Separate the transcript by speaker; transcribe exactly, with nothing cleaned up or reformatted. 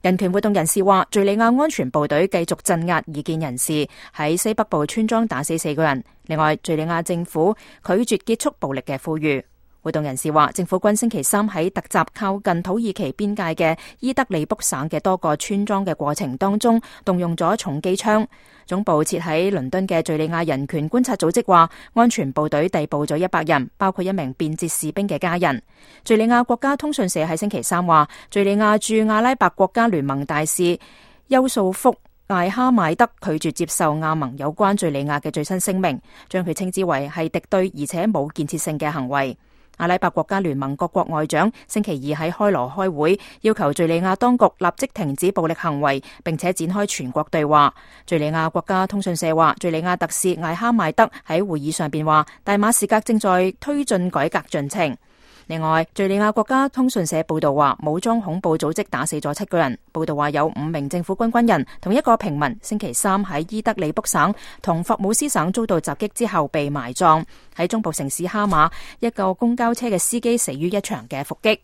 Speaker 1: 人權活動人士話，敘利亞安全部隊繼續鎮壓異見人士，喺西北部村莊打死四個人。另外，敘利亞政府拒絕結束暴力嘅呼籲。活動人士話，政府軍星期三喺突襲靠近土耳其邊界嘅伊德利卜省嘅多個村莊嘅過程當中，動用咗重機槍。總部設喺倫敦嘅敘利亞人權觀察組織話，安全部隊逮捕咗一百人，包括一名變節士兵嘅家人。敘利亞國家通訊社喺星期三話，敘利亞駐阿拉伯國家聯盟大使休素福艾哈邁德拒絕接受亞盟有關敘利亞嘅最新聲明，將佢稱之為係敵對而且冇建設性嘅行為。阿拉伯國家聯盟各國外長星期二喺開羅開會，要求敘利亞當局立即停止暴力行為，並且展開全國對話。敘利亞國家通訊社話，敘利亞特使艾哈邁德喺會議上邊話，大馬士革正在推進改革進程。另外，敘利亞國家通訊社報道話，武裝恐怖組織打死咗七個人。報道話有五名政府軍軍人同一個平民星期三喺伊德利卜省同霍姆斯省遭到襲擊之後被埋葬。喺中部城市哈馬，一個公交車嘅司機死於一場嘅伏擊。